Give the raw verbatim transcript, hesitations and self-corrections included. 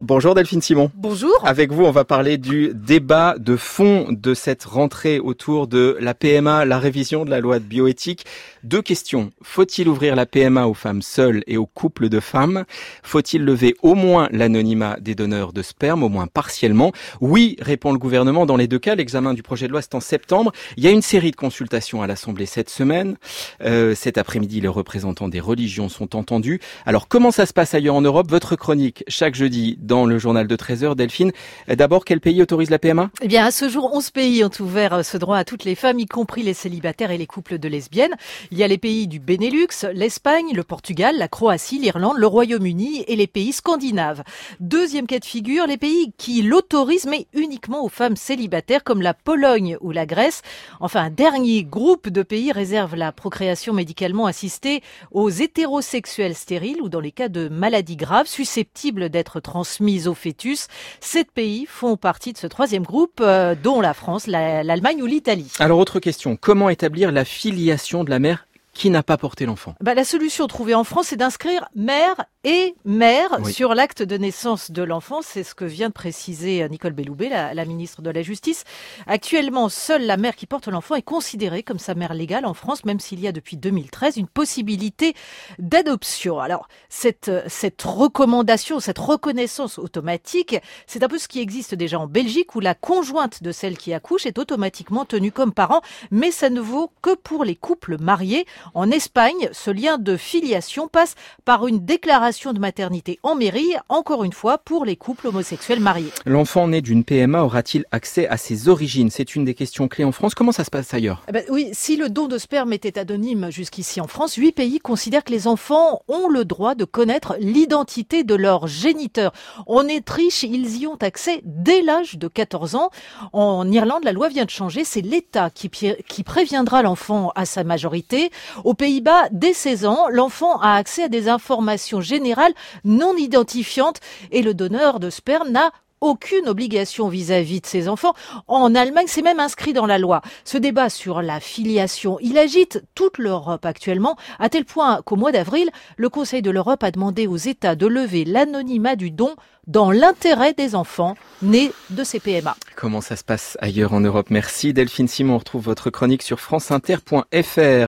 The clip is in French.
Bonjour Delphine Simon. Bonjour. Avec vous, on va parler du débat de fond de cette rentrée autour de la P M A, la révision de la loi de bioéthique. Deux questions. Faut-il ouvrir la P M A aux femmes seules et aux couples de femmes ? Faut-il lever au moins l'anonymat des donneurs de sperme, au moins partiellement ? Oui, répond le gouvernement. Dans les deux cas, l'examen du projet de loi, c'est en septembre. Il y a une série de consultations à l'Assemblée cette semaine. Euh, cet après-midi, les représentants des religions sont entendus. Alors, comment ça se passe ailleurs en Europe ? Votre chronique, chaque jeudi, dans le journal de treize heures, Delphine. D'abord, quel pays autorise la P M A ? Eh bien, à ce jour, onze pays ont ouvert ce droit à toutes les femmes, y compris les célibataires et les couples de lesbiennes. Il y a les pays du Benelux, l'Espagne, le Portugal, la Croatie, l'Irlande, le Royaume-Uni et les pays scandinaves. Deuxième cas de figure, les pays qui l'autorisent, mais uniquement aux femmes célibataires, comme la Pologne ou la Grèce. Enfin, un dernier groupe de pays réserve la procréation médicalement assistée aux hétérosexuels stériles ou dans les cas de maladies graves susceptibles d'être transmises au fœtus. Sept pays font partie de ce troisième groupe, euh, dont la France, la, l'Allemagne ou l'Italie. Alors, autre question. Comment établir la filiation de la mère qui n'a pas porté l'enfant ? Bah, la solution trouvée en France, c'est d'inscrire mère et mère oui. sur l'acte de naissance de l'enfant. C'est ce que vient de préciser Nicole Belloubet, la, la ministre de la Justice. Actuellement, seule la mère qui porte l'enfant est considérée comme sa mère légale en France, même s'il y a depuis deux mille treize une possibilité d'adoption. Alors, cette, cette recommandation, cette reconnaissance automatique, c'est un peu ce qui existe déjà en Belgique, où la conjointe de celle qui accouche est automatiquement tenue comme parent, mais ça ne vaut que pour les couples mariés. En Espagne, ce lien de filiation passe par une déclaration de maternité en mairie, encore une fois, pour les couples homosexuels mariés. L'enfant né d'une P M A aura-t-il accès à ses origines ? C'est une des questions clés en France. Comment ça se passe ailleurs ? Eh ben, oui, si le don de sperme était anonyme jusqu'ici en France, huit pays considèrent que les enfants ont le droit de connaître l'identité de leur géniteur. En Autriche, ils y ont accès dès l'âge de quatorze ans. En Irlande, la loi vient de changer. C'est l'État qui, qui préviendra l'enfant à sa majorité. Aux Pays-Bas, dès seize ans, l'enfant a accès à des informations générales non identifiantes et le donneur de sperme n'a aucune obligation vis-à-vis de ses enfants. En Allemagne, c'est même inscrit dans la loi. Ce débat sur la filiation, il agite toute l'Europe actuellement, à tel point qu'au mois d'avril, le Conseil de l'Europe a demandé aux États de lever l'anonymat du don dans l'intérêt des enfants nés de ces P M A. Comment ça se passe ailleurs en Europe ? Merci Delphine Simon. On retrouve votre chronique sur franceinter point f r.